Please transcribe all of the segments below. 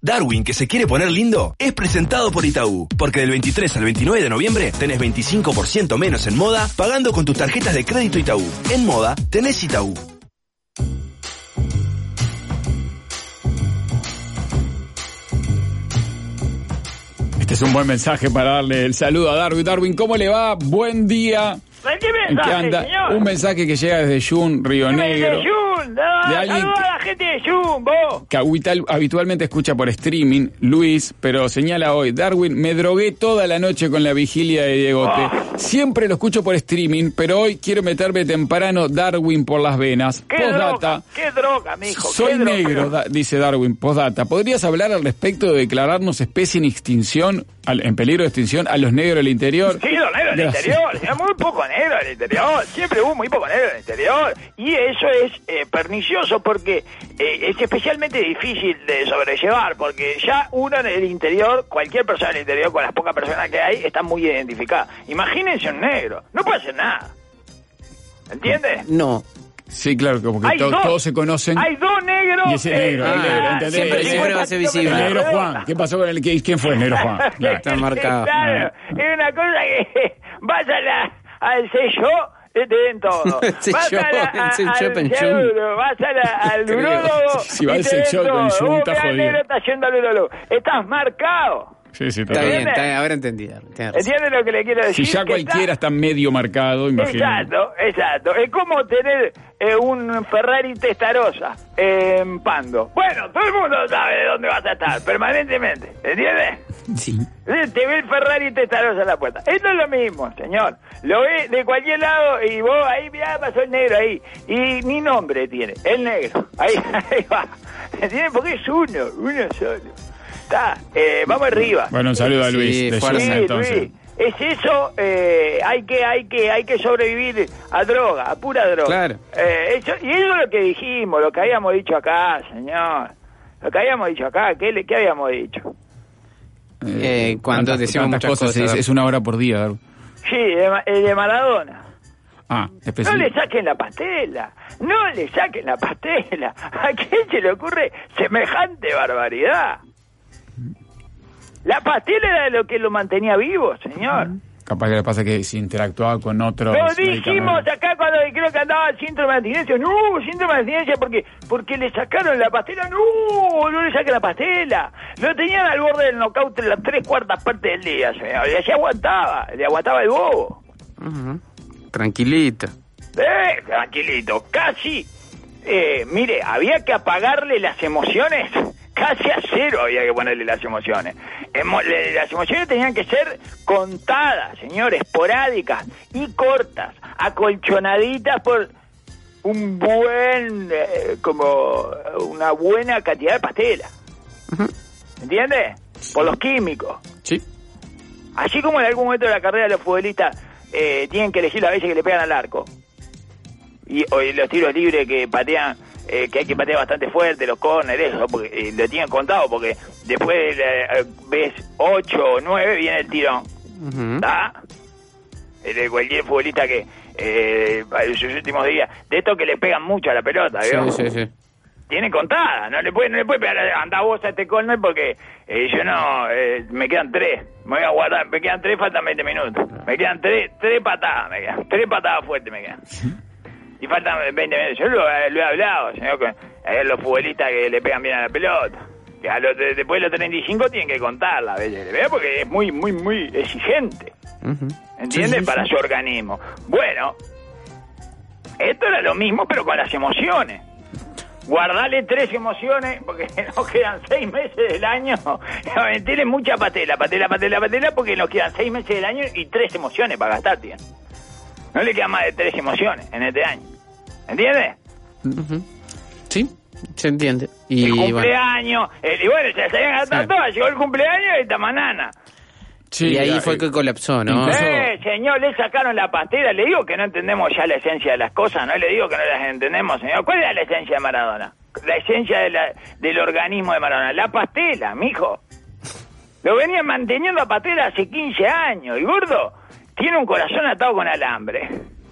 Darwin, que se quiere poner lindo, es presentado por Itaú. Porque del 23 al 29 de noviembre tenés 25% menos en moda pagando con tus tarjetas de crédito Itaú. En moda tenés Itaú. Este es un buen mensaje para darle el saludo a Darwin. Darwin, ¿cómo le va? Buen día. ¿Qué mensaje, ¿En qué anda? señor? Un mensaje que llega desde Jun, Río Negro. De alguien Saluda a la gente de Jun, vos. que habitualmente escucha por streaming, Luis, pero señala hoy: Darwin, me drogué toda la noche con la vigilia de Diegote. Siempre lo escucho por streaming, pero hoy quiero meterme temprano Darwin por las venas. Postdata. ¿Qué droga, mijo? Soy ¿Qué droga? negro, dice Darwin. Postdata. ¿Podrías hablar al respecto de declararnos especie en extinción, en peligro de extinción, a los negros del interior? Sí, los negros del Gracias. interior. Hay muy poco negro del interior. Siempre hubo muy poco negro del interior. Y eso es pernicioso porque es especialmente difícil de sobrellevar. Porque ya uno en el interior, cualquier persona del interior, con las pocas personas que hay, está muy identificada. Imagínense un negro. No puede hacer nada. ¿Entiendes? No. Sí, claro, como que Hay dos. todos se conocen. Hay dos negros. Y ese negro, el negro, ¿entendés? siempre va a ser visible. El negro Juan. ¿Qué pasó con el quién fue el negro Juan? Claro. Está marcado. Claro, es una cosa que vas al sello, te ven todo. Se Vas yo, al se yo, penchón. seguro, vas al Creo. urólogo. Si va y al te ven sex shop, todo. penchón, está Mirá, el jodido. negro está yendo al urólogo. Estás marcado. Sí, sí, Está totalmente. bien, está bien, ahora entendí. Tienes razón. ¿Entiendes lo que le quiero decir? Si ya Que cualquiera está medio marcado, imagínate. Exacto. Es como tener un Ferrari Testarossa en Pando. Bueno, todo el mundo sabe de dónde vas a estar permanentemente. ¿Entiendes? Sí. Te ve el Ferrari Testarossa en la puerta. Esto es lo mismo, señor. Lo ve de cualquier lado y vos ahí, mirá, pasó el negro ahí. Y ni nombre tiene, el negro. Ahí va. ¿Entiendes? Porque es uno solo. Está, vamos arriba. Bueno, un saludo a Luis. Sí, de fuerza, Jun, Sí, entonces. Luis, es eso, hay que sobrevivir a droga, a pura droga. Claro. Y eso es lo que dijimos, lo que habíamos dicho acá, señor. Lo que habíamos dicho acá, ¿qué habíamos dicho? Cuando decimos tantas muchas cosas. es una hora por día, Darwin. Sí, el de Maradona. Ah, No específico. le saquen la pastela, no le saquen la pastela. ¿A quién se le ocurre semejante barbaridad? La pastela era lo que lo mantenía vivo, señor. Capaz que le pasa que se interactuaba con otros. Lo dijimos medicamentos. acá cuando creo que andaba el síndrome de abstinencia. No, síndrome de abstinencia porque le sacaron la pastela. No le saquen la pastela. Lo tenían al borde del nocaut en las 3/4 partes del día, señor. Y así le aguantaba el bobo. Ujú. Tranquilito. Tranquilito, casi. Mire, había que apagarle las emociones. Casi a cero había que ponerle las emociones. Las emociones tenían que ser contadas, señor, esporádicas y cortas, acolchonaditas por un buen, como una buena cantidad de pastela. ¿Entiendes? Por los químicos. Sí. Así como en algún momento de la carrera de los futbolistas tienen que elegir las veces que le pegan al arco. Y los tiros libres que patean, que hay que patear bastante fuerte, los córneres, eso, porque lo tienen contado, porque después ves 8 o 9, viene el tirón. ¿Está? De cualquier futbolista que en sus últimos días, de estos que le pegan mucho a la pelota, ¿vio? Sí. Tiene contada, no le puede pegar, anda vos a este córner porque yo no, me quedan 3, me voy a guardar, me quedan 3, faltan 20 minutos, me quedan 3 patadas, me quedan 3 patadas fuertes me quedan. Y faltan 20 minutos, yo lo he hablado, señor, con los futbolistas que le pegan bien a la pelota, que después de los 35 tienen que contarla a veces, ¿verdad? Porque es muy, muy, muy exigente, ¿entiendes? Sí. Para su organismo. Bueno, esto era lo mismo pero con las emociones. Guardale 3 emociones, porque nos quedan 6 meses del año. Tiene mucha patela, porque nos quedan 6 meses del año y 3 emociones para gastar, tío. No le quedan más de 3 emociones en este año. ¿Entiendes? Sí, se entiende. Y El bueno, cumpleaños, y bueno, se las habían gastado Sí. todas. Llegó el cumpleaños y esta manana. Sí, y ahí fue que colapsó, ¿no? Incluso- Señor, le sacaron la pastela. Le digo que no entendemos ya la esencia de las cosas, no le digo que no las entendemos, señor. ¿Cuál era la esencia de Maradona? La esencia del organismo de Maradona. La pastela, mijo. Lo venían manteniendo a pastela hace 15 años. Y gordo, tiene un corazón atado con alambre.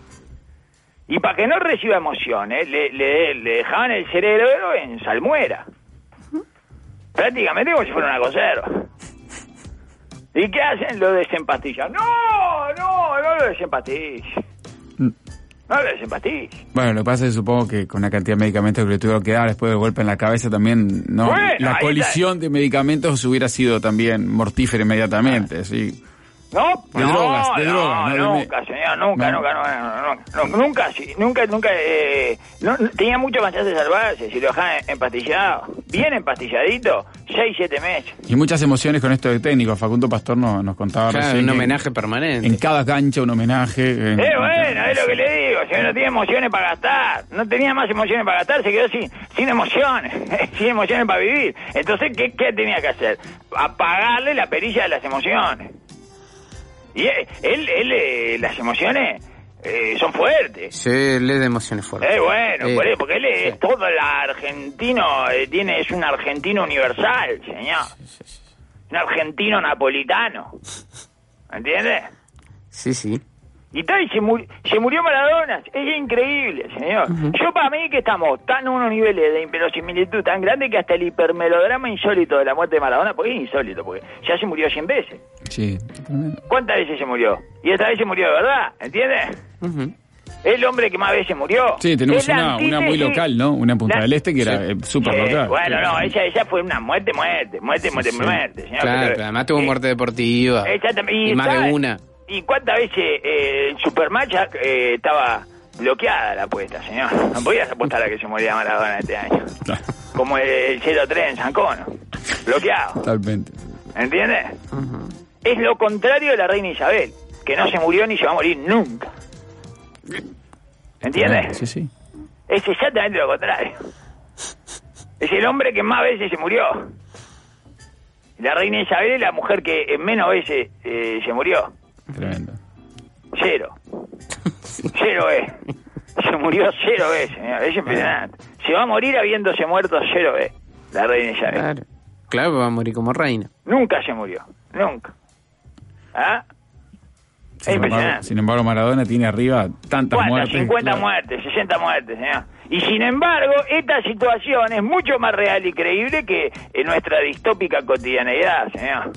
Y para que no reciba emociones, le dejaban el cerebro en salmuera. Prácticamente como si fuera una conserva. ¿Y qué hacen? Lo desempastillan. No lo desempastillan. No lo desempastillan. Bueno, lo que pasa es que supongo que con la cantidad de medicamentos que le tuvieron que dar después del golpe en la cabeza también, ¿no? Bueno, la colisión de medicamentos hubiera sido también mortífera inmediatamente, sí. No, De drogas, ¿no? Nunca, señor, nunca, tenía mucho más chance de salvarse si lo dejaban empastillado, bien empastilladito, 6-7 meses. Y muchas emociones con esto de técnico. Facundo Pastor nos contaba recién. Un homenaje permanente. En cada cancha un homenaje. Bueno, es lo que le digo, señor, no tiene emociones para gastar, no tenía más emociones para gastar, se quedó sin emociones, sin emociones para vivir. Entonces, ¿qué tenía que hacer? Apagarle la perilla de las emociones. Y él las emociones son fuertes. Sí, él es de emociones fuertes. Bueno, porque él es todo el argentino, es un argentino universal, señor. Sí. Un argentino napolitano. ¿Entiendes? Sí. Y tal, se murió Maradona. Es increíble, señor. Yo, para mí, que estamos tan en unos niveles de inverosimilitud tan grandes que hasta el hipermelodrama insólito de la muerte de Maradona, porque es insólito, porque ya se murió 100 veces. Sí. ¿Cuántas veces se murió? Y esta vez se murió de verdad, ¿entiendes? El hombre que más veces murió. Sí, tenemos una muy local, ¿no? Una en Punta del Este que era súper local. Bueno, no, ella fue una muerte, señor. Claro, pero además tuvo muerte deportiva. Y más de una. ¿Y cuántas veces el Supermatch estaba bloqueada la apuesta, señor? No podías apostar a que se moría Maradona este año. Como el 0-3 en San Cono. Bloqueado. Totalmente. ¿Entiendes? Es lo contrario de la reina Isabel, que no se murió ni se va a morir nunca. ¿Entiendes? Sí. Es exactamente lo contrario. Es el hombre que más veces se murió. La reina Isabel es la mujer que menos veces se murió. Tremendo. 0 veces. Se murió 0 veces, señor. Es impresionante. Se va a morir habiéndose muerto 0 veces la reina Isabel. Claro, va a morir como reina. Nunca se murió. Nunca. ¿Ah? Sin embargo, Maradona tiene arriba tantas muertes. 50 muertes, 60 muertes, señor. Y sin embargo, esta situación es mucho más real y creíble que en nuestra distópica cotidianeidad, señor.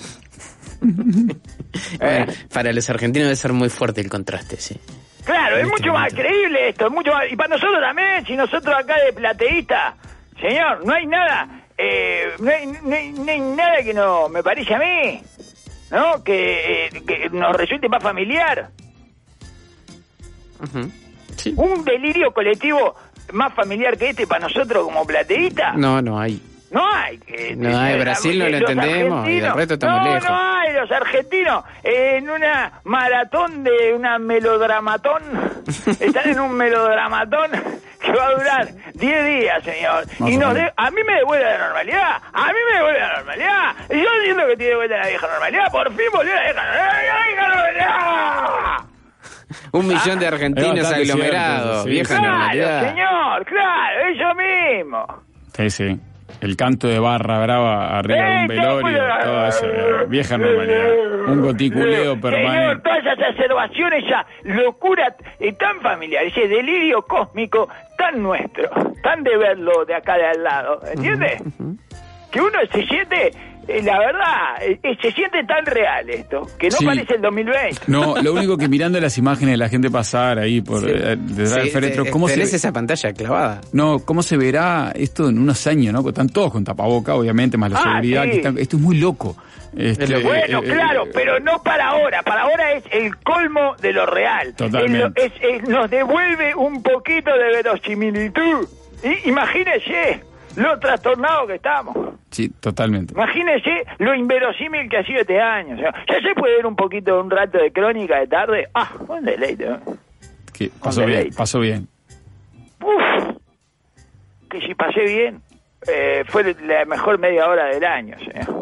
Para los argentinos debe ser muy fuerte el contraste, sí. Claro, es mucho más creíble esto, es mucho más... Y para nosotros también, si nosotros acá de plateísta, señor, no hay nada, no hay nada que no me parece a mí, ¿no? Que nos resulte más familiar. Sí. Un delirio colectivo más familiar que este para nosotros como plateístas. No hay. No hay. Brasil no lo entendemos y del resto estamos lejos. No hay, los argentinos en una maratón de una melodramatón, están en un melodramatón que va a durar 10 días, señor. A mí me devuelve la normalidad. Yo siento que tiene de vuelta la vieja normalidad. Por fin volvió la vieja normalidad. 1 millón de argentinos aglomerados, sí. vieja normalidad. Señor, claro, eso mismo. Sí. El canto de barra brava arriba de un velorio, todo eso, vieja normalidad. Un goticuleo permanente. Señor, todas esas observaciones, esa locura tan familiar, ese delirio cósmico tan nuestro, tan de verlo de acá de al lado, ¿entiendes? Que uno se siente, la verdad, se siente tan real esto, que no parece el 2020. No, lo único que mirando las imágenes de la gente pasar ahí por detrás del féretro, ¿cómo tenés esa pantalla clavada? No, ¿cómo se verá esto en unos años, no? Porque están todos con tapaboca, obviamente, más la seguridad. Sí. Esto es muy loco. Bueno, claro, pero no para ahora. Para ahora es el colmo de lo real. Totalmente. Nos devuelve un poquito de verosimilitud. Imagínese lo trastornado que estamos. Sí, totalmente. Imagínese lo inverosímil que ha sido este año. O sea, ya se puede ver un rato de crónica de tarde. Un deleite. Que pasó bien. Uf, que si pasé bien, fue la mejor media hora del año, señor.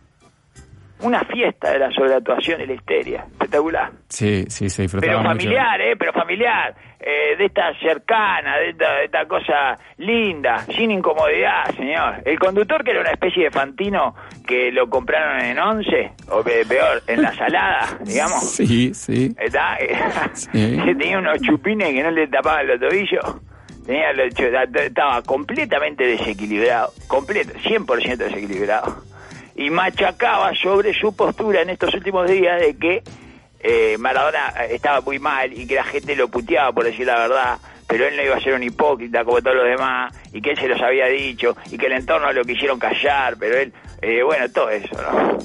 Una fiesta de la sobreactuación y la histeria. Espectacular. Sí, se disfrutaba mucho. Pero familiar. De esta cercana, de esta cosa linda, sin incomodidad, señor. El conductor, que era una especie de Fantino que lo compraron en 11, o peor, en la Salada, digamos. Sí. ¿Está? Que tenía unos chupines que no le tapaban los tobillos. Estaba completamente desequilibrado, 100% desequilibrado, y machacaba sobre su postura en estos últimos días de que Maradona estaba muy mal y que la gente lo puteaba por decir la verdad, pero él no iba a ser un hipócrita como todos los demás, y que él se los había dicho, y que el entorno lo quisieron callar, pero él, bueno, todo eso, ¿no?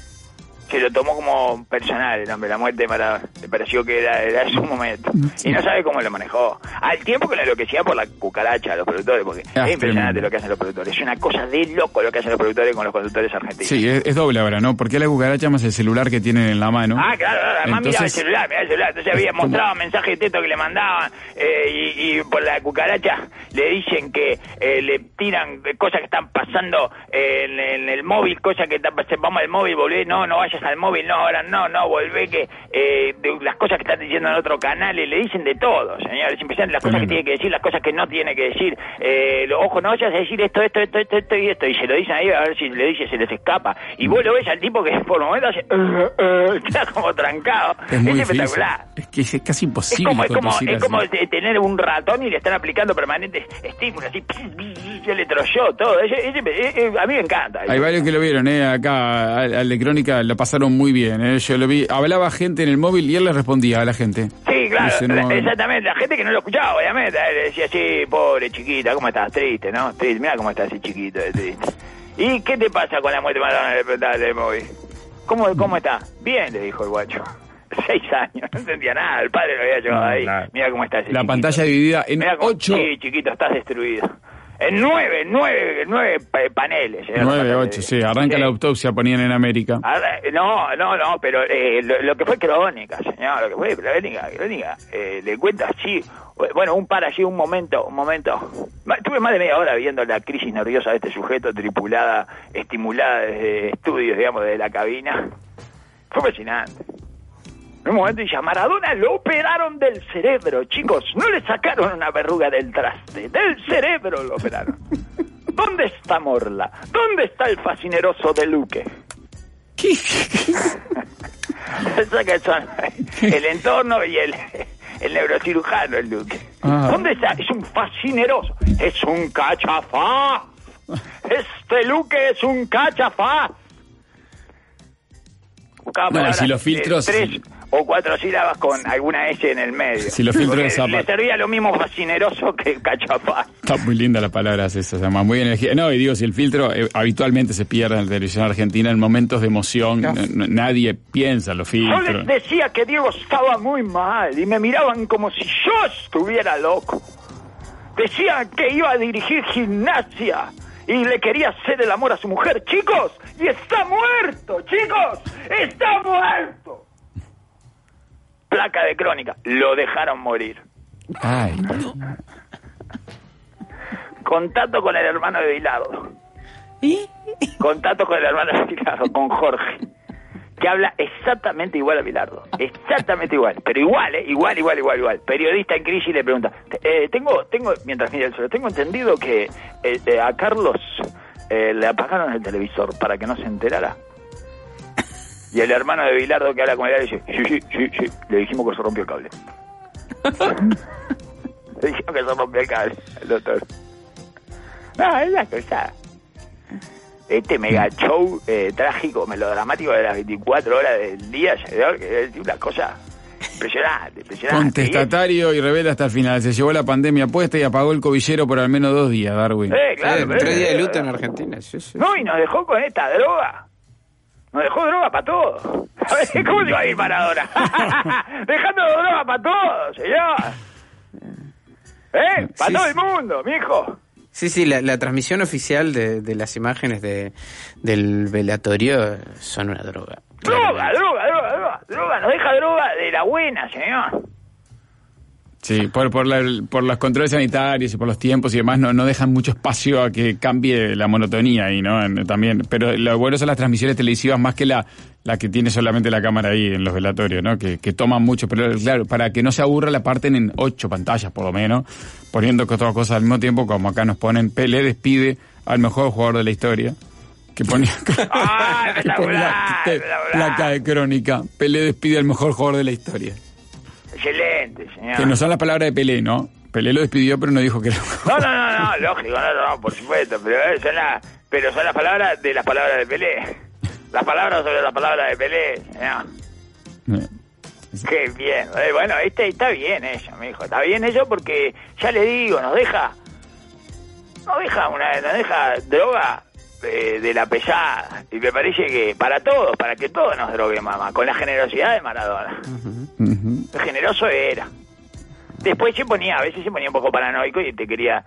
Se lo tomó como personal el hombre, la muerte de Maradona. Le pareció que era su momento. Sí. Y no sabe cómo lo manejó. Al tiempo que lo enloquecía por la cucaracha a los productores, porque es impresionante lo que hacen los productores. Es una cosa de loco lo que hacen los productores con los conductores argentinos. Sí, es doble ahora, ¿no? Porque la cucaracha más el celular que tienen en la mano. Ah, claro, además miraba el celular. Entonces mostraba mensajes de texto que le mandaban, y por la cucaracha le dicen que le tiran cosas que están pasando en el móvil, cosas que están pasando. Vamos al móvil, volvé, no vayas al móvil, no, ahora no, volvé, que de las cosas que están diciendo en otro canal, y le dicen de todo, señores, impresionante, las cosas que tiene que decir, las cosas que no tiene que decir, ojo, no vayas a decir esto y esto, y se lo dicen ahí a ver si le dice, se les escapa, y vos lo ves al tipo que por momentos hace, está como trancado, es espectacular. Es que es casi imposible. Es como tener un ratón y le están aplicando permanentes estímulos, así, se le trolló todo, a mí me encanta. Hay varios que lo vieron, acá al de Crónica lo pasaron muy bien, yo lo vi, hablaba gente en el móvil y él le respondía a la gente. Sí, claro, exactamente, la gente que no lo escuchaba, obviamente, le decía, sí, pobre chiquita, ¿cómo estás? Triste, ¿no? Triste, mira cómo estás ese chiquito, triste. ¿Y qué te pasa con la muerte de Maradona? Le preguntaba del móvil. ¿Cómo está? Bien, le dijo el guacho. 6 años, no entendía nada, el padre lo había llevado ahí. Claro. Mira cómo está ese la chiquito. Pantalla dividida en 8. Sí, chiquito, estás destruido. En 9 paneles. 9, 8, sí. Arranca la autopsia, ponían en América. No, pero lo que fue Crónica, señor, lo que fue Crónica, le cuenta así, bueno, un momento. Tuve más de media hora viendo la crisis nerviosa de este sujeto, estimulada desde estudios, digamos, de la cabina. Fue fascinante. En un momento dice, a Maradona lo operaron del cerebro, chicos, no le sacaron una verruga del traste, del cerebro lo operaron. ¿Dónde está Morla? ¿Dónde está el fascineroso de Luque? ¿Qué? Que son el entorno y el neurocirujano, el Luque. ¿Dónde está? Es un fascineroso, es un cachafaz. Este Luque es un cachafaz. Bueno, si los filtros... 3 o 4 sílabas con alguna S en el medio. Si los filtros de Zapata. Le servía lo mismo fascineroso que cachapaz. Está muy linda la palabra esa, se llama muy energía. No, y digo, si el filtro habitualmente se pierde en la televisión argentina en momentos de emoción, nadie piensa en los filtros. Yo les decía que Diego estaba muy mal y me miraban como si yo estuviera loco. Decían que iba a dirigir Gimnasia y le quería hacer el amor a su mujer, chicos, y está muerto, chicos, está muerto. Placa de Crónica, lo dejaron morir. Ay. Contacto con el hermano de Bilardo. Contacto con el hermano de Bilardo, con Jorge, que habla exactamente igual a Bilardo, exactamente igual, pero igual. Periodista en crisis le pregunta, tengo, mientras mira el suelo, tengo entendido que a Carlos le apagaron el televisor para que no se enterara. Y el hermano de Bilardo que habla con él dice, sí, le dijimos que se rompió el cable. Le dijimos que se rompió el cable, el doctor. No, es la cosa. Este mega show trágico, melodramático de las 24 horas del día, es una cosa impresionante. Contestatario y rebelde hasta el final. Se llevó la pandemia puesta y apagó el cobillero por al menos 2 días, Darwin. Claro, 3 días de luto en Argentina. Sí. No, y nos dejó con esta droga. Nos dejó droga para todo. ¿Cómo se va a ir Maradona? Dejando droga para todo, señor. Para todo el mundo, mijo. Sí, la transmisión oficial de las imágenes del velatorio son una droga. Droga, nos deja droga de la buena, señor. Sí, por los controles sanitarios y por los tiempos y demás no dejan mucho espacio a que cambie la monotonía ahí, ¿no? También, pero lo bueno son las transmisiones televisivas más que la que tiene solamente la cámara ahí en los velatorios, ¿no? Que toman mucho, pero claro, para que no se aburra la parten en 8 pantallas por lo menos, poniendo otras cosas al mismo tiempo, como acá nos ponen, Pelé despide al mejor jugador de la historia. Que ponía placa de Crónica, Pelé despide al mejor jugador de la historia. Excelente, señor. Que no son las palabras de Pelé, ¿no? Pelé lo despidió, pero no dijo que era... No, lógico, no, por supuesto, pero son las palabras de Pelé. Las palabras sobre las palabras de Pelé, ¿no? Qué bien. Bueno, está bien eso, mijo. Está bien eso porque, ya le digo, nos deja droga de la pesada. Y me parece que para que todos nos droguen, mamá, con la generosidad de Maradona. Generoso era. Después a veces se ponía un poco paranoico y te quería,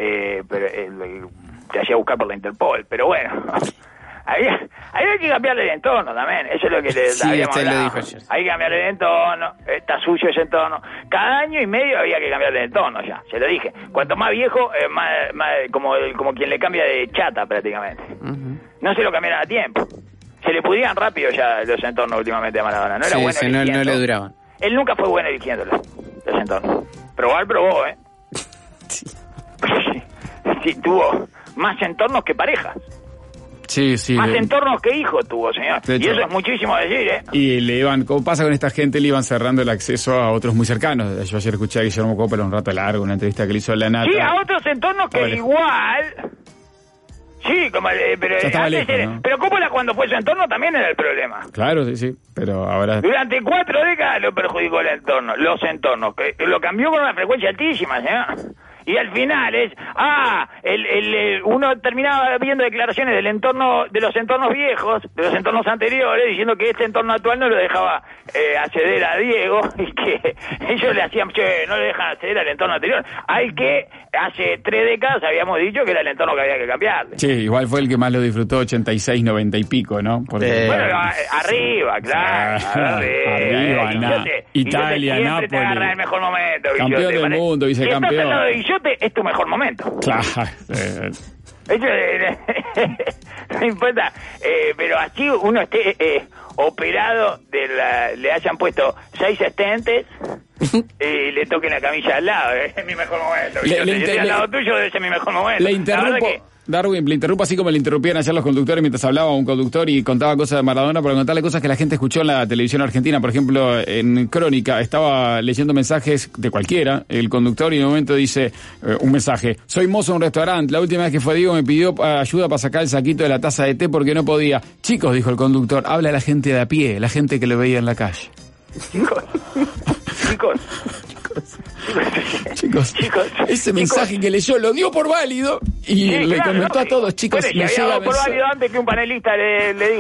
te hacía buscar por la Interpol. Pero bueno, hay que cambiarle el entorno también. Eso es lo que habíamos hablado. Lo dijo ayer. Hay que cambiarle el entorno. Está sucio ese entorno. Cada año y medio había que cambiarle el entorno ya. Se lo dije. Cuanto más viejo, más como quien le cambia de chata prácticamente. No se lo cambiaron a tiempo. Se le pudrían rápido ya los entornos últimamente a Maradona. No era bueno eligiendo. No le duraban. Él nunca fue bueno eligiéndolos, los entornos. Probó, ¿eh? Sí, tuvo más entornos que parejas. Sí. Más entornos que hijos tuvo, señor. De hecho, y eso es muchísimo decir, ¿eh? Y como pasa con esta gente, le iban cerrando el acceso a otros muy cercanos. Yo ayer escuché a Guillermo Coppola un rato largo, una entrevista que le hizo a La Nata. Sí, a otros entornos que igual... Sí, pero estaba lejos, ¿no? Pero Coppola cuando fue su entorno también era el problema. Claro, sí, pero ahora... Durante 4 décadas lo perjudicó el entorno, los entornos, que lo cambió con una frecuencia altísima, señor. Y al final uno terminaba viendo declaraciones de los entornos viejos, de los entornos anteriores, diciendo que este entorno actual no lo dejaba acceder a Diego y que ellos le hacían, no le dejan acceder al entorno anterior. Hay que, hace 3 décadas habíamos dicho que era el entorno que había que cambiar. Sí, igual fue el que más lo disfrutó, 86, 90 y pico, ¿no? Porque... Bueno, arriba, claro. Arriba, Italia, siempre te agarra el mejor momento. Campeón del mundo, vicecampeón. Si estás hablando de Guillote, es tu mejor momento. Claro. No importa, pero así uno esté operado le hayan puesto 6 estentes y le toquen la camilla al lado. Es mi mejor momento. Si estoy al lado tuyo, debe ser mi mejor momento. Le interrumpo, Darwin, le interrumpo así como le interrumpían ayer los conductores mientras hablaba un conductor y contaba cosas de Maradona para contarle cosas que la gente escuchó en la televisión argentina. Por ejemplo, en Crónica estaba leyendo mensajes de cualquiera, el conductor, y en un momento dice un mensaje: soy mozo de un restaurante, la última vez que fue Diego me pidió ayuda para sacar el saquito de la taza de té porque no podía. Chicos, dijo el conductor, habla la gente de a pie, la gente que lo veía en la calle. Chicos, ese mensaje que leyó lo dio por válido y le comentó a todos, chicos, bueno, me había dado por válido antes que un panelista le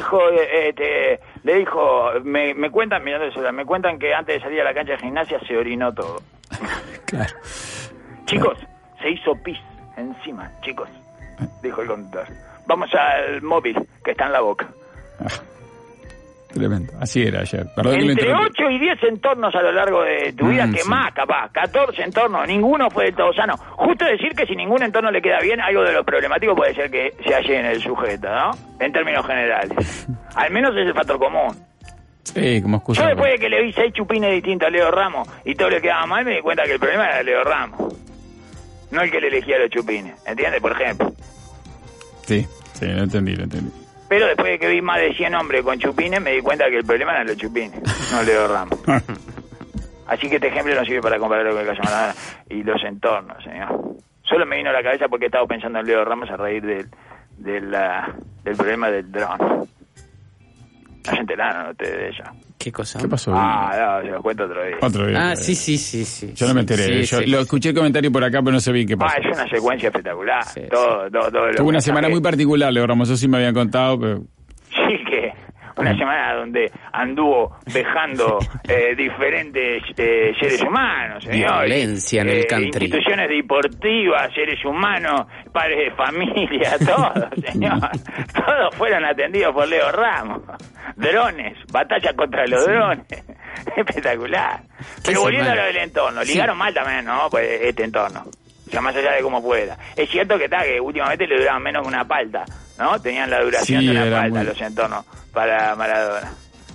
dijo, me cuentan que antes de salir a la cancha de gimnasia se orinó todo. Claro. Chicos, se hizo pis encima, chicos, dijo el conductor. Vamos al móvil que está en la boca. Tremendo, así era ayer. Perdón, entre 8 y 10 entornos a lo largo de tu vida, que más capaz, 14 entornos, ninguno fue del todo sano. Justo decir que si ningún entorno le queda bien, algo de lo problemático puede ser que se halle en el sujeto, ¿no? En términos generales. Al menos es el factor común. Sí, como excusa. Yo después de que le vi 6 chupines distintos a Leo Ramos y todo le quedaba mal, me di cuenta que el problema era Leo Ramos, no el que le elegía los chupines, ¿entiendes? Por ejemplo. Sí, lo entendí. Pero después de que vi más de 100 hombres con chupines, me di cuenta que el problema eran los chupines, no Leo Ramos. Así que este ejemplo no sirve para compararlo con el caso Maradona y los entornos, señor. Solo me vino a la cabeza porque estaba pensando en Leo Ramos a raíz del problema del dron. No se enteraron ustedes de ella. ¿Qué cosa? ¿Qué pasó? No, se lo cuento otro día. Sí. Yo no me enteré. Lo escuché el comentario por acá, pero no sé bien qué pasó. Es una secuencia espectacular. Todo tuvo una semana muy particular, Leo Ramos, eso sí me habían contado, pero... Sí, que una semana donde anduvo dejando diferentes seres humanos, señor. Violencia en el country. Instituciones deportivas, seres humanos, padres de familia, todos, señor. Todos fueron atendidos por Leo Ramos. Drones, batalla contra los drones. Espectacular. Pero volviendo a lo del entorno, ligaron mal también, ¿no? Pues este entorno. O sea, más allá de cómo pueda. Es cierto que últimamente le duraban menos que una palta, ¿no? Tenían la duración de una palta los entornos para Maradona.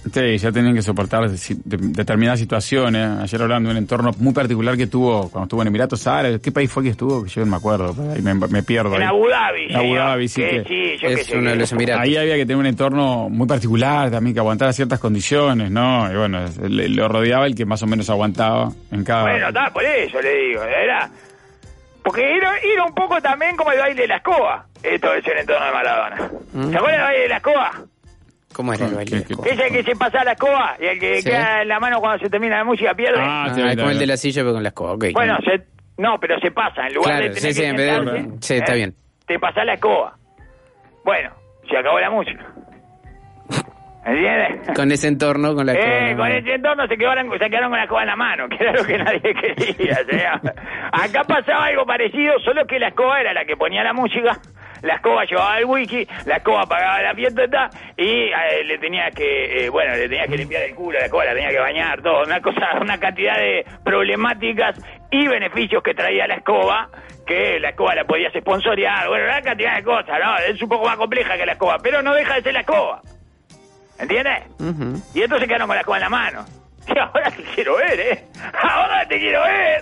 Sí, ya tenían que soportar determinadas situaciones. Ayer hablando de un entorno muy particular que tuvo cuando estuvo en Emiratos Árabes. ¿Qué país fue que estuvo? Yo no me acuerdo, ahí me pierdo. En ahí. Abu Dhabi. En Abu Dhabi, sí. Es uno de los Emiratos. Ahí había que tener un entorno muy particular también, que aguantara ciertas condiciones, ¿no? Y bueno, lo rodeaba el que más o menos aguantaba en cada... Bueno, está, por eso le digo, era... Porque era un poco también como el baile de la escoba. Esto es el entorno de Maradona. ¿Se acuerdan del baile de la escoba? ¿Cómo era el baile de la escoba? Ese que se pasa la escoba y el que queda en la mano cuando se termina la música pierde. Como el de la silla pero con la escoba, okay. Bueno, pero se pasa. En lugar de tener que sentarse, está bien. Te pasa la escoba. Bueno, se acabó la música. ¿Entiendes? Con ese entorno, con la escoba. Con ese entorno se quedaron con la escoba en la mano, que era lo que nadie quería. O sea, acá pasaba algo parecido, solo que la escoba era la que ponía la música, la escoba llevaba el wiki, la escoba pagaba la fiesta y le tenía que limpiar el culo, la escoba la tenía que bañar, todo. Una cantidad de problemáticas y beneficios que traía la escoba, que la escoba la podías sponsorear, bueno, una cantidad de cosas, ¿no? Es un poco más compleja que la escoba, pero no deja de ser la escoba. ¿Entiendes? Uh-huh. Y estos se quedaron con la escoba en la mano. Y ahora te quiero ver, Ahora te quiero ver.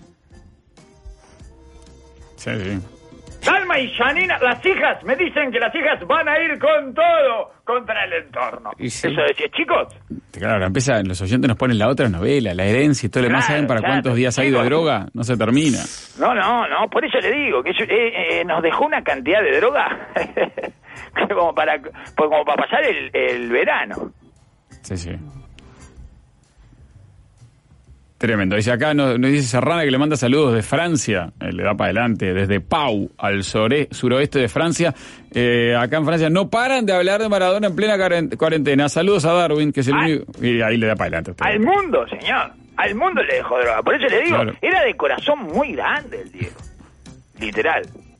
Sí. Dalma y Janina, las hijas, me dicen que las hijas van a ir con todo contra el entorno. Sí. Eso decía, chicos. Claro, empieza, los oyentes nos ponen la otra novela, la herencia y todo lo demás. ¿Saben para cuántos días ha ido de droga? No se termina. No, por eso le digo, que nos dejó una cantidad de droga como para pasar el verano. Sí. Tremendo. Dice acá, nos dice Serrana que le manda saludos de Francia, le da para adelante, desde Pau, al suroeste de Francia. Acá en Francia no paran de hablar de Maradona en plena cuarentena. Saludos a Darwin, que es el único... Y ahí le da para adelante. Al mundo, señor. Al mundo le dejó droga. Por eso le digo, claro. Era de corazón muy grande el Diego. Literal.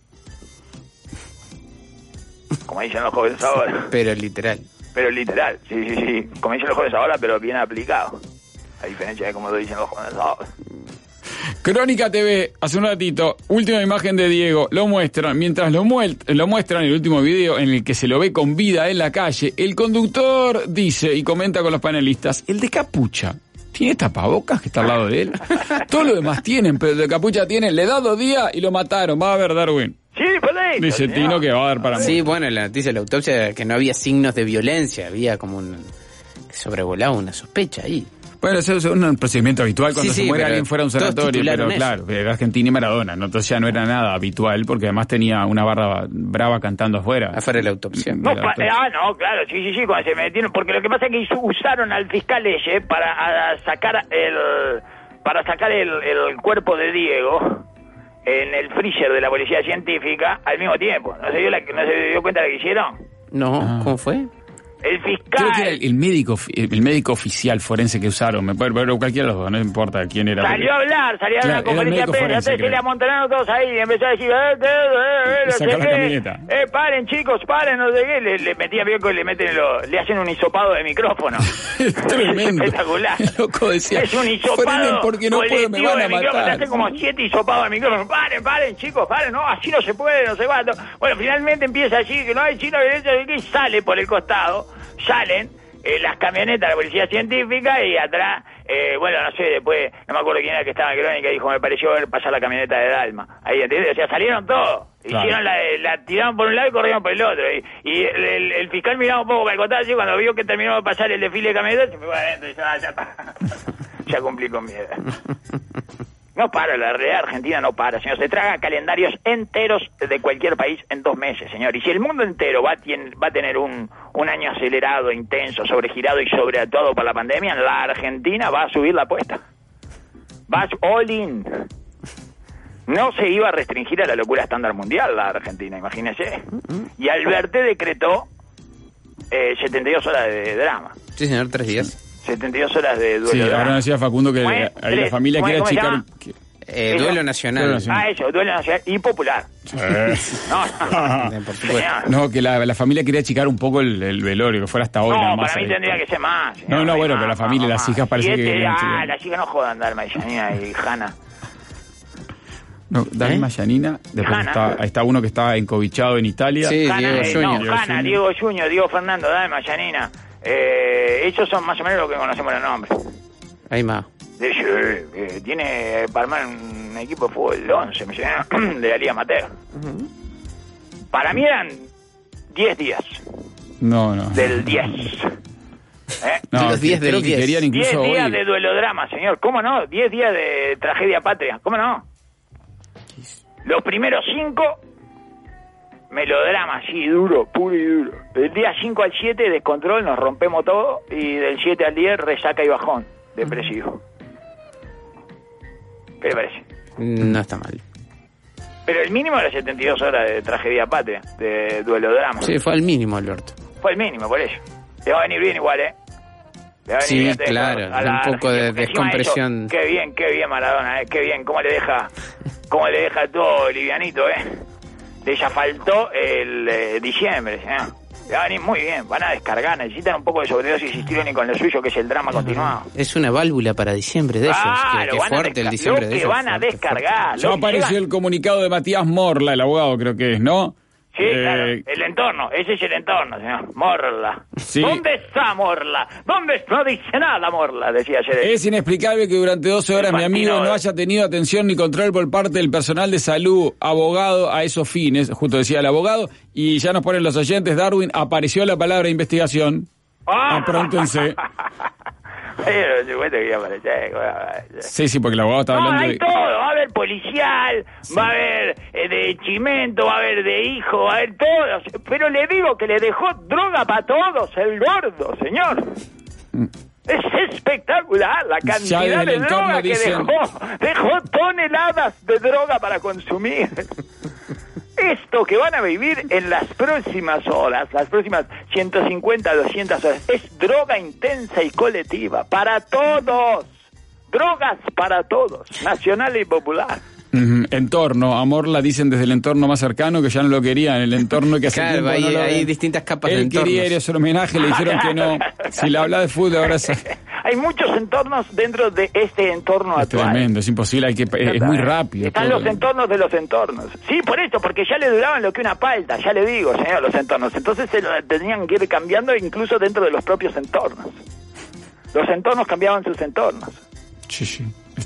Como dicen los jóvenes ahora. Pero literal. Sí. Como dicen los jóvenes ahora, pero bien aplicado. A diferencia de como lo dicen los jóvenes ahora. Crónica TV, hace un ratito, última imagen de Diego, lo muestran, mientras lo muestran en el último video en el que se lo ve con vida en la calle, el conductor dice y comenta con los panelistas, el de capucha, ¿tiene tapabocas que está al lado de él? Todo lo demás tienen, pero el de capucha tiene, le da 2 días y lo mataron, va a ver Darwin. Sí, perfecto. Dice Tino que va a dar para mí. Sí, bueno, la noticia de la autopsia que no había signos de violencia, había como que sobrevolaba una sospecha ahí. Bueno, eso es un procedimiento habitual cuando se muere alguien fuera de un sanatorio, pero claro, Argentina y Maradona, ¿no? Entonces ya no era nada habitual, porque además tenía una barra brava cantando afuera. Afuera de la autopsia. No, claro, sí, cuando se metieron, porque lo que pasa es que usaron al fiscal Leye para sacar el cuerpo de Diego en el freezer de la policía científica al mismo tiempo. ¿No se dio cuenta de lo que hicieron? No, ¿cómo fue? El fiscal... Creo que era el médico oficial forense que usaron, pero cualquiera de los dos, no importa quién era. Salió a hablar, salió a una conferencia de prensa, entonces se le amontonaron todos ahí y empezó a decir, sacar la camioneta. Paren chicos, paren, no sé qué, le metían bien que le hacen un hisopado de micrófono. Es tremendo. Espectacular. El loco decía, es un hisopado porque no puedo, me van a matar. Le hacen como 7 hisopados de micrófono. Paren chicos, no, así no se puede, no se va. Bueno, finalmente empieza a decir que no hay chino violencia y sale por el costado. Salen las camionetas de la policía científica y atrás, no sé, después, no me acuerdo quién era el que estaba en Crónica, dijo, me pareció ver pasar la camioneta de Dalma. Ahí, ¿entiendes? O sea, salieron todos. Claro. Hicieron la tiraron por un lado y corrieron por el otro. Y el fiscal miraba un poco para el costado, así, cuando vio que terminó de pasar el desfile de camionetas, se fue para adentro y dice, ya está. Ya cumplí con mi edad. No para, la realidad argentina no para, señor. Se traga calendarios enteros de cualquier país en 2 meses, señor. Y si el mundo entero va a tener un año acelerado, intenso, sobregirado y sobre todo por la pandemia, la Argentina va a subir la apuesta. Va all in. No se iba a restringir a la locura estándar mundial la Argentina, imagínese. Y Alberté decretó 72 horas de drama. Sí, señor, 3 días. 72 horas de duelo. Sí, ahora decía Facundo que ahí la familia quiere achicar... Duelo nacional. Eso, duelo nacional y popular. No, por supuesto. No, que la familia quería achicar un poco el velorio, que fuera hasta hoy. No, para mí tendría que ser más. No, bueno, pero la familia, las hijas parece que... las hijas no jodan, Dalma y Janina y Hanna. No, Dalma, Janina, después está uno que está encobichado en Italia. Sí, Hanna, Diego Junior. Diego Junior, Diego Fernando, Dalma, Janina. Ellos son más o menos lo que conocemos los nombres. Hay más. Tiene para armar un equipo de fútbol 11, de la Liga Amateur. Para mí eran 10 días. No. Del 10. No, los 10 del creo que 10. querían 10 incluso días hoy. de duelodrama, señor. ¿Cómo no? 10 días de tragedia patria. ¿Cómo no? Los primeros 5, melodrama, sí, duro, puro y duro. Del día 5 al 7, descontrol, nos rompemos todo. Y del 7 al 10, resaca y bajón, depresivo. ¿Qué le parece? No está mal. Pero el mínimo era 72 horas de tragedia patria, de duelodrama. Sí, fue al mínimo, Alberto. Fue el mínimo, por ello. Te va a venir bien igual, ¿eh? Te va a venir Sí, bien, claro, a la un poco de Argentina, porque encima descompresión. eso, qué bien Maradona, qué bien, cómo le deja todo livianito, Le ya faltó el diciembre, ¿eh? Le va a venir muy bien, van a descargar, necesitan un poco de sobredosis histriónico en lo suyo, que es el drama continuado. Es una válvula para diciembre de ellos. Qué van a fuerte el diciembre lo de que ellos. van a Fuerte, descargar. Ya lo que apareció llevan- el comunicado de Matías Morla, el abogado creo que es, ¿no? Sí, claro, el entorno, ese es el entorno, señor. Morla. Sí. ¿Dónde está Morla? ¿Dónde no dice nada Morla? Decía ayer. Es inexplicable que durante 12 horas mi amigo fascinó. no haya tenido atención ni control por parte del personal de salud, abogado a esos fines, justo decía el abogado, y ya nos ponen los oyentes, Darwin, apareció la palabra investigación. Apróntense. Pero supuesto que iba a aparecer. Sí, porque el abogado está No, hablando hay de... todo, va a haber policial, va a haber de chimento, va a haber de hijo, va a haber todo. Pero le digo que le dejó droga para todos, el gordo, señor. Es espectacular la Ya cantidad desde el de entorno droga que dicen- dejó toneladas de droga para consumir. Esto que van a vivir en las próximas horas, las próximas 150, 200 horas, es droga intensa y colectiva, para todos. Drogas para todos, nacional y popular. Entorno, amor la dicen desde el entorno más cercano que ya no lo querían, el entorno que hace Claro, tiempo hay, no lo hay ven. distintas capas de Él entornos. quería ir a hacer homenaje, le dijeron que no. Si le habla de fútbol ahora es Hay muchos entornos dentro de este entorno actual. tremendo, es imposible, es muy rápido. Están todo. los entornos de los entornos. Sí, por eso, porque ya le duraban lo que una palta, ya le digo, señor, los entornos. Entonces se lo tenían que ir cambiando incluso dentro de los propios entornos. Los entornos cambiaban sus entornos. Sí.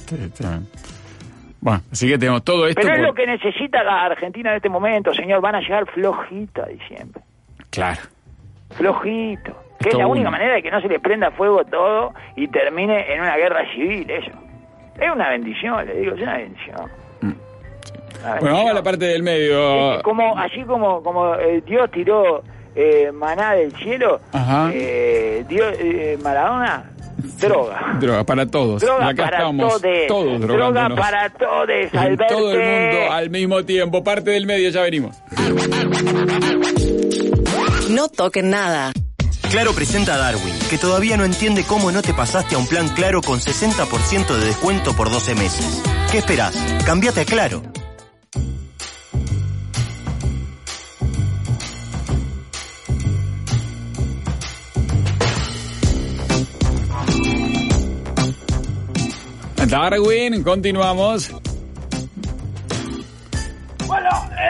Bueno, así que tenemos todo esto. Pero es lo que necesita la Argentina en este momento, señor. Van a llegar flojito a diciembre. Claro. Flojito. Que es Esto la única uno. manera de que no se le prenda fuego todo y termine en una guerra civil, eso. Es una bendición, le digo, es una bendición. Una Bueno, vamos a la parte del medio. Así como Dios tiró maná del cielo, Ajá. Maradona, droga. Droga para todos. Droga Acá para estamos todes. todos Droga drogándonos. para todos, En Alberto. todo el mundo al mismo tiempo. Parte del medio, ya venimos. No toquen nada. Claro presenta a Darwin, que todavía no entiende cómo no te pasaste a un plan Claro con 60% de descuento por 12 meses. ¿Qué esperás? Cámbiate a Claro. Darwin, continuamos. Bueno,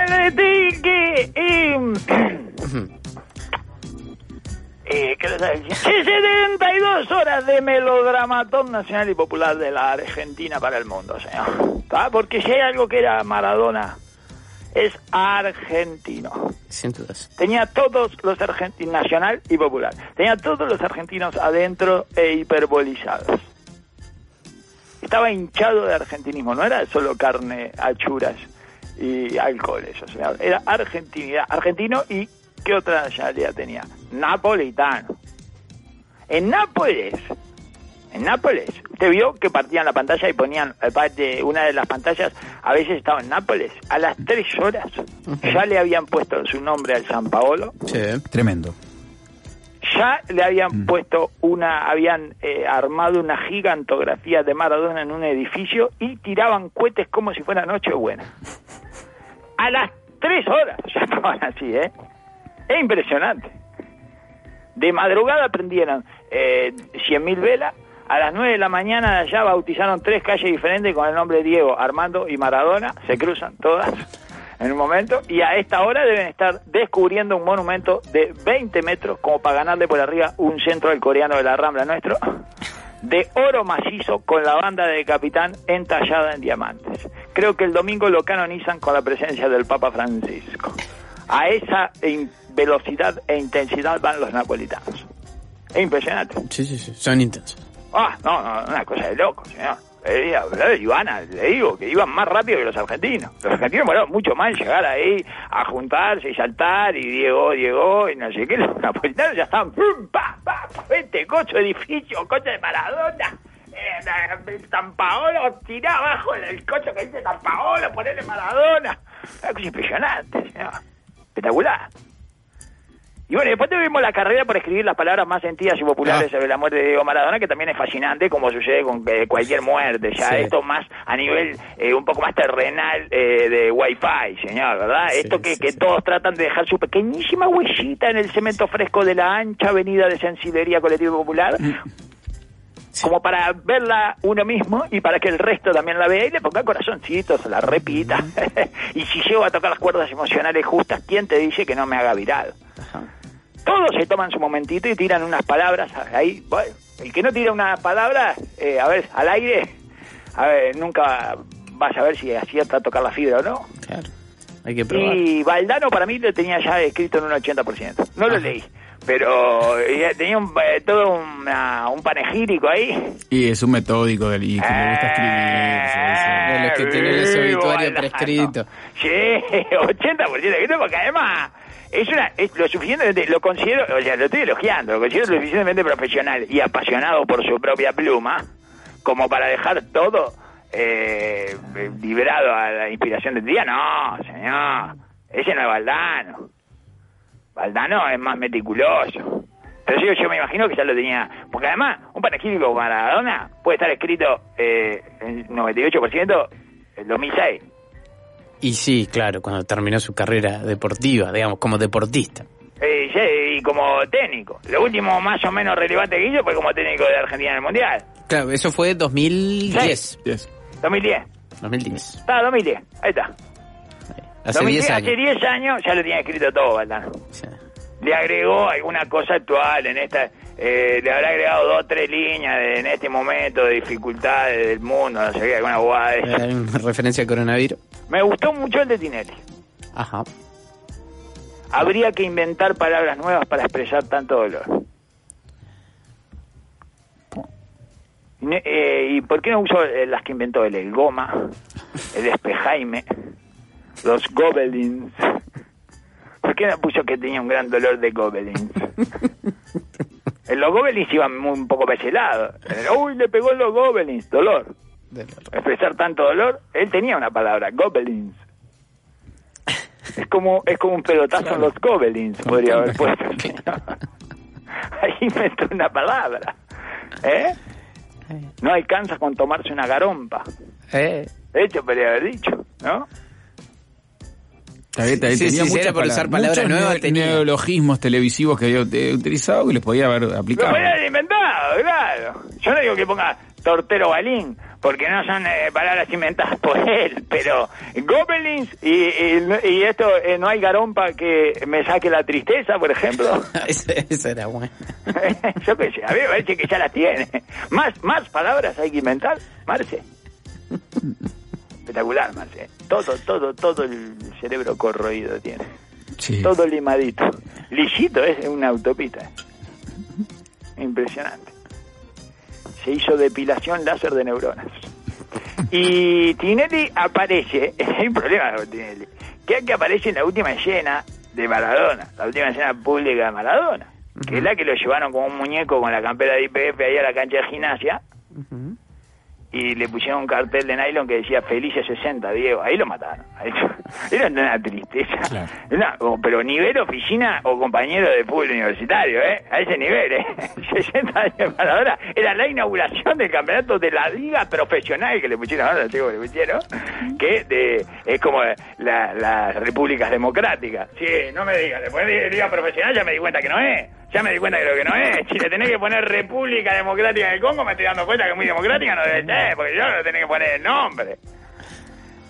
¿qué les decía? 72 horas de melodramatón nacional y popular de la Argentina para el mundo, señor. ¿Tá? Porque si hay algo que era Maradona, es argentino. Sin dudas. Tenía todos los argentinos, nacional y popular, tenía todos los argentinos adentro e hiperbolizados. Estaba hinchado de argentinismo, no era solo carne, achuras y alcohol, eso, señor. Era argentinidad, argentino y ¿qué otra nacionalidad tenía? Napolitano. En Nápoles, usted vio que partían la pantalla y ponían una de las pantallas, a veces estaba en Nápoles, a las 3 horas ya le habían puesto su nombre al San Paolo. Sí. Tremendo. Ya le habían puesto habían armado una gigantografía de Maradona en un edificio y tiraban cohetes como si fuera Nochebuena. A las 3 horas ya estaban así, ¿eh? Es impresionante. De madrugada prendieron 100.000 velas. A las 9 de la mañana allá bautizaron 3 calles diferentes con el nombre de Diego, Armando y Maradona. Se cruzan todas. en un momento, y a esta hora deben estar descubriendo un monumento de 20 metros como para ganarle por arriba un centro del coreano de la Rambla nuestro, de oro macizo con la banda de capitán entallada en diamantes. Creo que el domingo lo canonizan con la presencia del Papa Francisco. A esa velocidad e intensidad van los napolitanos. Es impresionante. Sí, son intensos. No, una cosa de loco, señor. Ivana, le digo que iban más rápido que los argentinos. Los argentinos demoraron mucho más en llegar ahí a juntarse y saltar, y Diego, y no sé qué. Los napolitanos ya estaban, este coche edificio, coche de Maradona, San Paolo, tirá abajo el coche que dice San Paolo, ponele Maradona. Una cosa impresionante, señor. Espectacular. Y bueno, después tuvimos la carrera por escribir las palabras más sentidas y populares sobre la muerte de Diego Maradona, que también es fascinante, como sucede con cualquier muerte. Ya esto más a nivel un poco más terrenal de Wi-Fi, señor, ¿verdad? Sí, esto que todos tratan de dejar su pequeñísima huellita en el cemento fresco de la ancha avenida de Sensiblería Colectiva Popular, como para verla uno mismo y para que el resto también la vea y le ponga corazoncitos, la repita. Y si llego a tocar las cuerdas emocionales justas, ¿quién te dice que no me haga viral? Ajá. Todos se toman su momentito y tiran unas palabras ahí. Bueno, el que no tira una palabra, a ver, al aire, nunca vas a ver si acierta a tocar la fibra o no. Claro, hay que probar. Y Valdano para mí lo tenía ya escrito en un 80%. No lo leí, pero tenía todo un panegírico ahí. Y es un metódico y que le gusta escribir. De los que tienen ese obituario prescrito. Sí, 80% escrito, porque además es lo suficientemente, lo considero, o sea, lo estoy elogiando, lo considero lo suficientemente profesional y apasionado por su propia pluma, como para dejar todo librado a la inspiración del día. No, señor, ese no es Valdano. Valdano es más meticuloso. Pero yo me imagino que ya lo tenía, porque además un panegírico con Maradona puede estar escrito en 98% en 2006. Y sí, claro, cuando terminó su carrera deportiva, digamos, como deportista. Sí, y como técnico. Lo último más o menos relevante que hizo fue como técnico de Argentina en el Mundial. Claro, eso fue 2010. Sí. 2010. 2010. Está, 2010. Ahí está. Hace 2010, 10 años. Hace 10 años ya lo tenía escrito todo, Valdano. Sí. Le agregó alguna cosa actual en esta... le habrá agregado 2 o 3 líneas en este momento de dificultades del mundo, no sé qué, alguna bobada de esa. Una referencia a coronavirus. Me gustó mucho el de Tinelli. Ajá. Habría que inventar palabras nuevas para expresar tanto dolor. ¿Y por qué no usó las que inventó él? El goma, el espejaime, los gobelins. ¿Por qué no puso que tenía un gran dolor de gobelins? Los gobelins iban un poco para ese lado. Uy, le pegó los gobelins, dolor. Expresar tanto dolor, él tenía una palabra, gobelins. Es como un pelotazo en los gobelins, podría haber puesto. Ahí inventó una palabra. No alcanza con tomarse una garompa. Hecho podría haber dicho, ¿no? Tenía muchas por usar palabras nuevas, neologismos televisivos que había utilizado que les podía haber aplicado. Lo podía haber inventado, claro. Yo no digo que ponga tortero balín, porque no son palabras inventadas por él, pero gobelins y esto, no hay garompa que me saque la tristeza, por ejemplo. Esa era buena. Yo qué sé, a mí me parece que ya las tiene. Más palabras hay que inventar, Marce. Espectacular, Marce. Todo el cerebro corroído tiene. Sí. Todo limadito. Lisito es una autopista. Impresionante. Se hizo depilación láser de neuronas. Y Tinelli aparece, hay un problema con Tinelli, que aparece en la última escena de Maradona, la última escena pública de Maradona, que es la que lo llevaron como un muñeco con la campera de IPF ahí a la cancha de gimnasia, y le pusieron un cartel de nylon que decía Felices 60, Diego. Ahí lo mataron. Era una tristeza. Claro. Pero nivel oficina o compañero de fútbol universitario, a ese nivel, 60 años para ahora. Era la inauguración del campeonato de la liga profesional que le pusieron ahora, que le pusieron, que es como las repúblicas democráticas. Sí, no me digas, después de liga profesional ya me di cuenta que no es. Ya me di cuenta que lo que no es. Si le tenés que poner República Democrática del Congo, me estoy dando cuenta que muy democrática no debe ser, porque yo no le tenés que poner el nombre.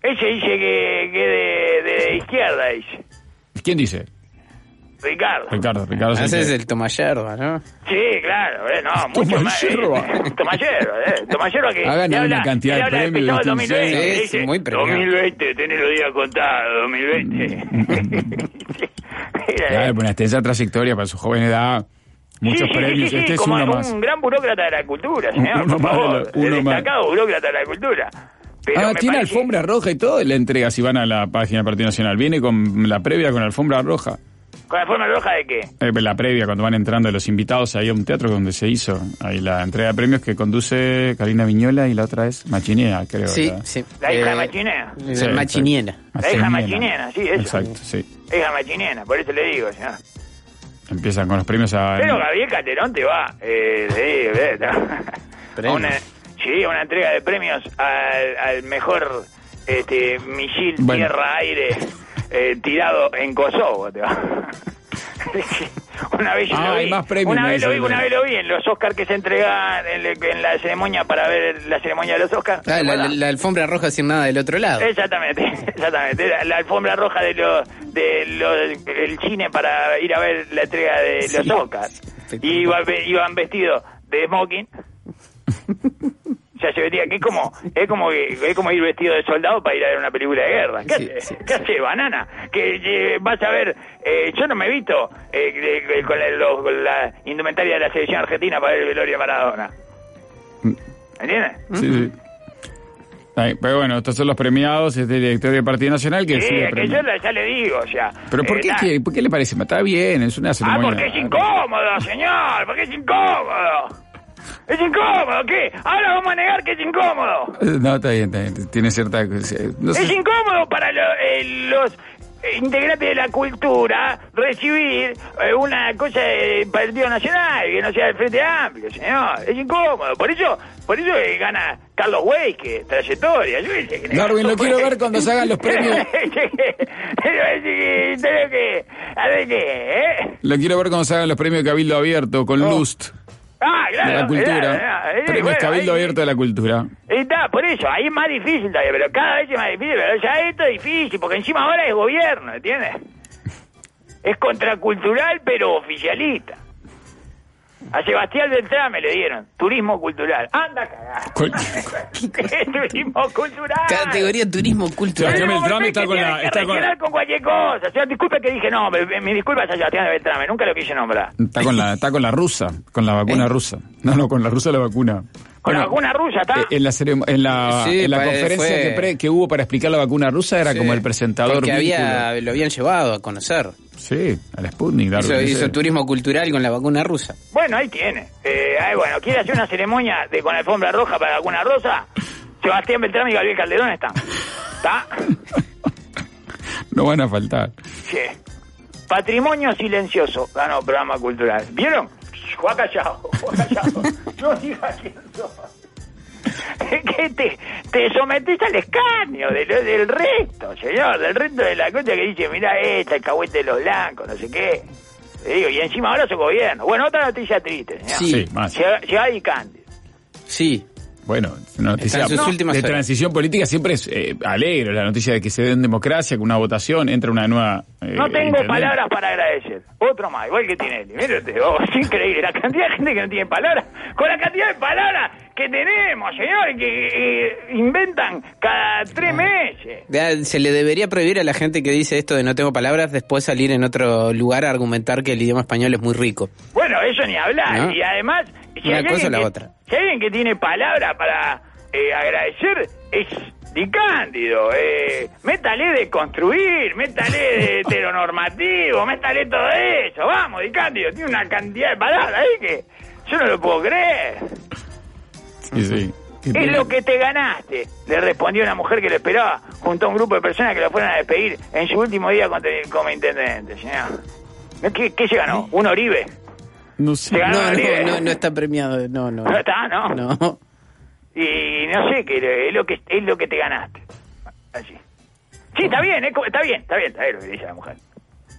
Ese dice que de izquierda, dice. ¿Quién dice? Ricardo. Ricardo. Ese es el Tomayerba, ¿no? Sí, claro, no, mucho más. Tomayerba que... Hagan una cantidad de premios. 2020, Sí, muy premiado. 2020, tenés los días contados, 2020. Claro, una extensa trayectoria para su joven edad. Muchos premios. Sí, este es como uno más. un gran burócrata de la cultura, señor. Uno por más, favor, uno más. destacado burócrata de la cultura. Pero Tiene alfombra roja y todo. La entrega, si van a la página del Partido Nacional. Viene con la previa con alfombra roja. ¿Con alfombra roja de qué? La previa, cuando van entrando los invitados ahí a un teatro donde se hizo ahí la entrega de premios que conduce Karina Viñola y la otra es Machinea, creo. Sí, ¿verdad? sí. La hija de Machinea. Sí, Machiniena. La hija Machinena, sí, eso. Exacto, sí. Hija Machinena, por eso le digo, señor. Empiezan con los premios a... Pero Gabriel Calderón te va una entrega de premios al mejor misil tierra-aire tirado en Kosovo. Te va. Una vez hay más premios. Una vez lo vi en los Oscars que se entregan en la ceremonia para ver la ceremonia de los Oscars. La alfombra roja sin nada del otro lado. Exactamente. La alfombra roja el cine para ir a ver la entrega de los Oscars. Y iban vestidos de smoking. O sea, se veía que es como ir vestido de soldado para ir a ver una película de guerra. ¿Qué hace, banana? Que vas a ver, yo no me he visto con la indumentaria de la selección argentina para ver el velorio de Maradona. ¿Entiendes? Sí. Ay, pero bueno, estos son los premiados, es del directorio del Partido Nacional que sigue que yo ya le digo, o sea. Pero ¿por qué le parece? Está bien, es una ceremonia. Porque es incómodo, señor, porque es incómodo. ¡Es incómodo! ¿Qué? Ahora vamos a negar que es incómodo. No, está bien. Tiene cierta... No sé. Es incómodo para los integrantes de la cultura recibir una cosa del Partido Nacional que no sea del Frente Amplio, señor. Es incómodo. Por eso gana Carlos Weiss, que trayectoria. Darwin, lo quiero ver cuando se hagan los premios. Lo quiero ver cuando se hagan los premios Cabildo Abierto con Lust. Claro. De la cultura. Premios Cabildo Abierto de la Cultura. Está, por eso, ahí es más difícil todavía, pero cada vez es más difícil, pero ya esto es difícil, porque encima ahora es gobierno, ¿entiendes? Es contracultural, pero oficialista. A Sebastián Beltrame le dieron turismo cultural. ¡Anda, cagada! Turismo cultural. Categoría turismo cultural. Sebastián Beltrame está con cualquier cosa. O sea, disculpe que dije nombre. Mi disculpa a Sebastián Beltrame. Nunca lo quise nombrar. Está con la rusa, con la vacuna rusa. No, con la rusa la vacuna. ¿Con la vacuna rusa está? En la conferencia que hubo para explicar la vacuna rusa era como el presentador. Porque lo habían llevado a conocer. Sí, al Sputnik. Hizo turismo cultural con la vacuna rusa. Bueno, ahí tiene. ¿Quiere hacer una ceremonia con alfombra roja para la vacuna rosa? Sebastián Beltrán y Gabriel Calderón están. ¿Está? No van a faltar. Sí. Patrimonio silencioso ganó programa cultural. ¿Vieron? Juan callado. No digas quién sos. Que te sometés al escarnio del resto, señor, del resto de la cosa que dice, mirá el cahuete de los blancos, no sé qué. Le digo, y encima ahora su gobierno. Bueno, otra noticia triste, señor. Sí, más. Llega y Cándido. Sí. Bueno, una noticia de transición política siempre es alegre, la noticia de que se den democracia, con una votación, entra una nueva... no tengo palabras para agradecer. Otro más, igual que Tinelli. Mírate, es increíble la cantidad de gente que no tiene palabras. Con la cantidad de palabras que tenemos, señor, que inventan cada 3 meses. Se le debería prohibir a la gente que dice esto de no tengo palabras después salir en otro lugar a argumentar que el idioma español es muy rico. Bueno, eso ni hablar. ¿No? Y además... Una cosa o la otra. Si hay alguien que tiene palabra para agradecer, es Di Cándido. Métale de construir, métale de heteronormativo, métale todo eso. Vamos, Di Cándido, tiene una cantidad de palabras ahí que yo no lo puedo creer. Sí. Es lo que te ganaste, le respondió una mujer que lo esperaba junto a un grupo de personas que lo fueron a despedir en su último día como intendente, señor. ¿Qué se ganó? ¿Un Oribe? No sé. No está premiado. No. ¿No está? No. Y no sé, que es lo que te ganaste. Así. Sí, está bien lo que dice la mujer.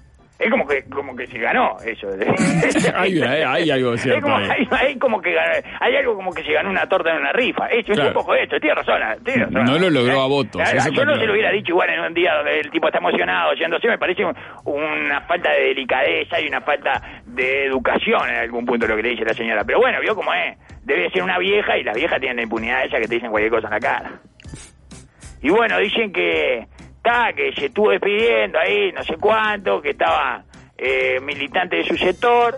Es como que se ganó eso. hay algo cierto. Es como, hay como que hay algo como que se ganó una torta en una rifa. Eso, claro. Es un poco esto, tiene razón. No lo logró a votos. Yo no se lo hubiera dicho igual en un día donde el tipo está emocionado yéndose. Me parece una falta de delicadeza y una falta de educación en algún punto lo que le dice la señora. Pero bueno, vio cómo es. Debe ser una vieja y las viejas tienen la impunidad esa que te dicen cualquier cosa en la cara. Y bueno, dicen que se estuvo despidiendo ahí, no sé cuánto, que estaba militante de su sector,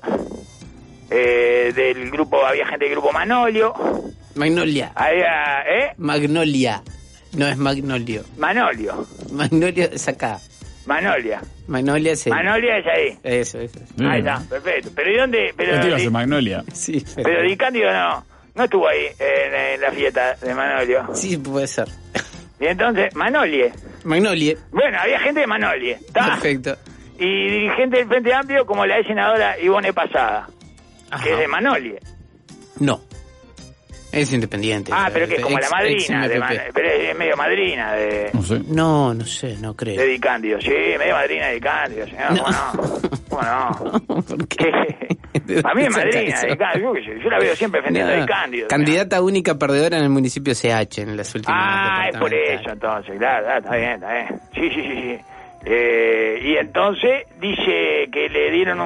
del grupo, había gente del grupo Manolio. Magnolia. Había, Magnolia. No es Magnolio. Manolio. Magnolia es acá. Magnolia. Magnolia sí. Magnolia es ahí. Eso. Ahí está, perfecto. Pero ¿y dónde? ¿Qué ibas a Magnolia? Sí. Pero Di Cándido no estuvo ahí en la fiesta de Manolio. Sí, puede ser. Y entonces, Magnolie. Bueno, había gente de Magnolie. Perfecto. Y dirigente del Frente Amplio como la senadora Ivone Pasada, que es de Magnolie. No. Es independiente. Pero que es como la madrina, pero es medio madrina de... No sé, no creo. De Di Cándido, sí, medio madrina de Di Cándido, ¿Cómo no? ¿Por qué? A mí es madrina de Di Cándido, yo la veo siempre defendiendo a Di Cándido. Candidata única perdedora en el municipio CH en las últimas... es por eso entonces, claro, está bien. Sí. Y entonces dice que le dieron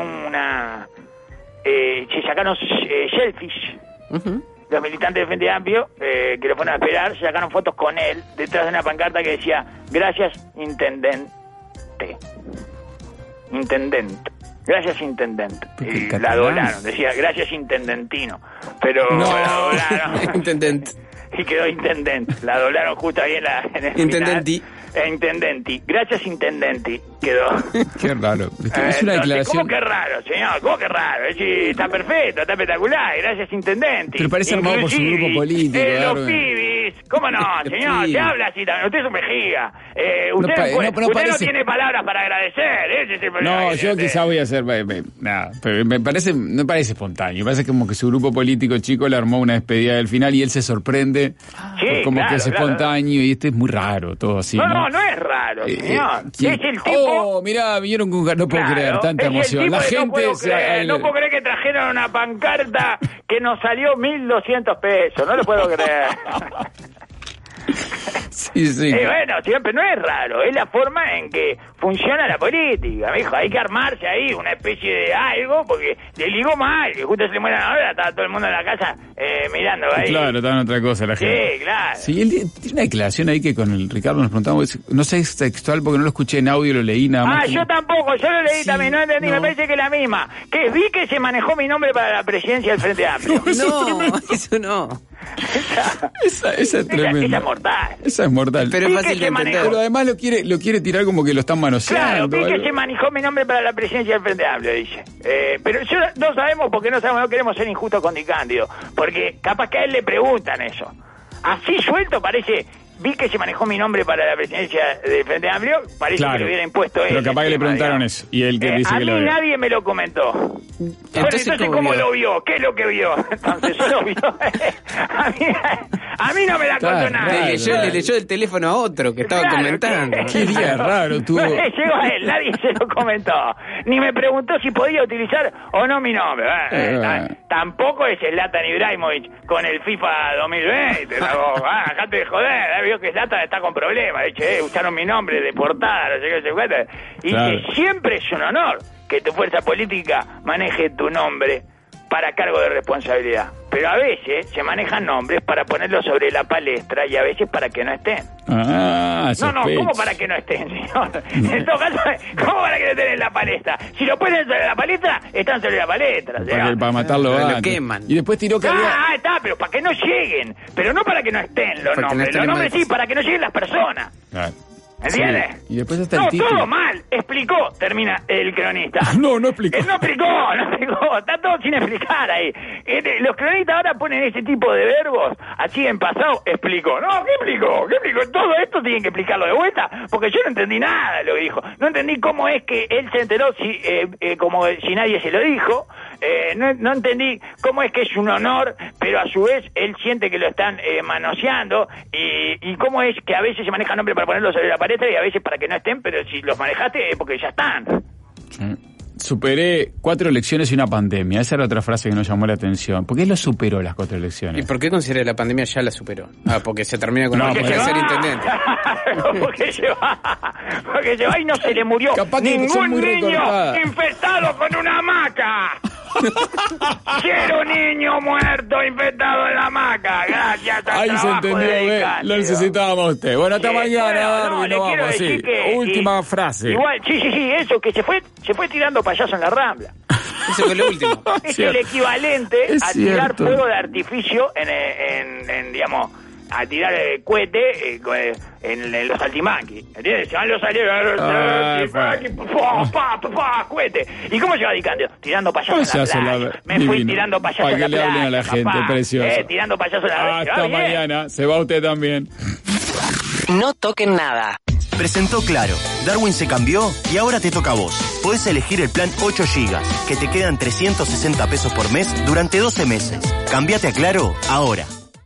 se sacaron selfies. Los militantes del Frente Amplio, que lo fueron a esperar, se sacaron fotos con él detrás de una pancarta que decía gracias intendente. Gracias intendente. Y la doblaron, decía gracias intendentino, pero la doblaron. Intendente. Y quedó intendente. La doblaron justo ahí en el Intendenti. Final. Intendenti. Gracias intendenti. Quedó. Qué raro. Es una declaración. ¿Cómo que raro, señor? ¿Cómo que raro? Sí, está perfecto, está espectacular. Gracias intendenti. Pero parece armado por su grupo político. Los pibis. ¿Cómo no, señor? Se habla así también. Usted es un vejiga. Usted no tiene palabras para agradecer. Ese es el problema. No, yo quizá voy a hacer... Nada, pero me parece espontáneo. Me parece como que su grupo político chico le armó una despedida del final y él se sorprende. Como que es espontáneo y es muy raro todo así. No es raro, señor. Es el tipo... mirá, vinieron con... No puedo creer, tanta emoción. La gente... No puedo creer que trajeron una pancarta que nos salió 1.200 pesos. No lo puedo creer. Sí. Bueno, siempre no es raro, es la forma en que funciona la política, mijo. Hay que armarse ahí una especie de algo, porque le ligó mal, que justo se le mueran ahora, estaba todo el mundo en la casa mirando ahí. Claro, estaba en otra cosa la gente. Sí, claro. Sí, él tiene una declaración ahí que con el Ricardo nos preguntamos, no sé si es textual porque no lo escuché en audio, lo leí nada más. Yo tampoco, yo lo leí también, no entendí, me parece que es la misma. Que vi que se manejó mi nombre para la presidencia del Frente Amplio. Eso no. Esa es tremenda. Esa es mortal. Esa es mortal. Pero es fácil de entender. Pero además lo quiere tirar como que lo están manoseando. Claro, vi que se manejó mi nombre para la presidencia del Frente Amplio, dice. Pero yo no sabemos porque no queremos ser injustos con Di Cándido. Porque capaz que a él le preguntan eso. Así suelto parece... Vi que se manejó mi nombre para la presidencia del Frente Amplio, parece que lo hubiera impuesto él. Pero capaz que le preguntaron eso, y él que dice que lo vio. A mí nadie me lo comentó. Entonces ¿cómo lo vio? ¿Qué es lo que vio? Entonces, yo lo vio. A mí no me la contó nadie. Le leyó el teléfono a otro que estaba comentando. Qué día raro tuvo. Llegó a él, nadie se lo comentó. Ni me preguntó si podía utilizar o no mi nombre. Tampoco es Zlatan Ibrahimovic con el FIFA 2020. Dejate de joder, vio que Zlatan está con problemas. Dice, usaron mi nombre de portada, no sé qué se cuenta. Y que siempre es un honor que tu fuerza política maneje tu nombre para cargo de responsabilidad. Pero a veces se manejan nombres para ponerlos sobre la palestra y a veces para que no estén. ¿Cómo para que no estén, señor? En todo caso, ¿cómo para que no estén en la palestra? Si lo ponen sobre la palestra, están sobre la palestra. Para matarlo lo queman. Y después tiró que está, pero para que no lleguen. Pero no para que no estén los nombres. Los nombres sí, para que no lleguen las personas. Claro. ¿Entiendes? Sí. Y después está el título. Todo mal. Explicó, termina el cronista. No explicó. No explicó. Está todo sin explicar ahí. Los cronistas ahora ponen ese tipo de verbos así en pasado. Explicó. No, ¿qué explicó? Todo esto tienen que explicarlo de vuelta porque yo no entendí nada de lo que dijo. No entendí cómo es que él se enteró como si nadie se lo dijo. No entendí cómo es que es un honor, pero a su vez él siente que lo están manoseando y cómo es que a veces se maneja nombre para ponerlo sobre la pared y a veces para que no estén, pero si los manejaste es porque ya están. Sí. superé 4 elecciones y una pandemia. Esa era otra frase que nos llamó la atención. ¿Por qué lo superó las 4 elecciones? ¿Y por qué considera que la pandemia ya la superó? Porque se termina con Porque ser intendente. Porque se va y no se le murió Capaz que son ningún muy niño recortadas. infectado con una hamaca. Quiero niño muerto infectado en la hamaca. Gracias al Ahí se trabajo entendió, dedicado. lo necesitábamos a usted. Bueno, hasta Sí, mañana, bueno, Darwin, le nos quiero vamos así. decir que- Última frase. Igual, sí, eso, que se fue tirando payaso en la Rambla. Eso fue lo último. Es Cierto. el equivalente Es a tirar cierto. fuego de artificio en digamos, a tirar cohete en los altimanquis. ¿Entiendes? Se van los altimanquis, cohete. ¿Y cómo se va dedicando? Tirando payasos en la Payaso, playa. Me fui divino. tirando payasos Para en la que le hablen a la playa, gente, papá. precioso. Tirando payasos en la playa. Hasta ¿Va bien? mañana. Se va usted también. No toquen nada. Presentó Claro. Darwin se cambió y ahora te toca a vos. Podés elegir el plan 8 GB, que te quedan 360 pesos por mes durante 12 meses. Cambiate a Claro ahora.